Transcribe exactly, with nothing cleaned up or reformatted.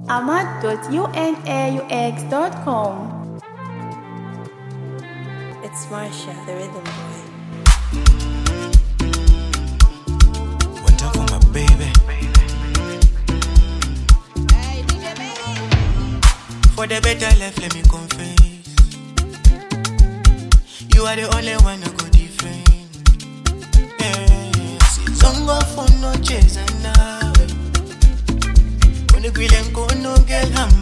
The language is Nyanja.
ahmad dot unaux dot com. It's Marsha, the rhythm boy. One time for my baby. For the better life, let me confess. You are the only one I go different. Yes, it's on go for no chase and now. When the girl and go no girl, I'm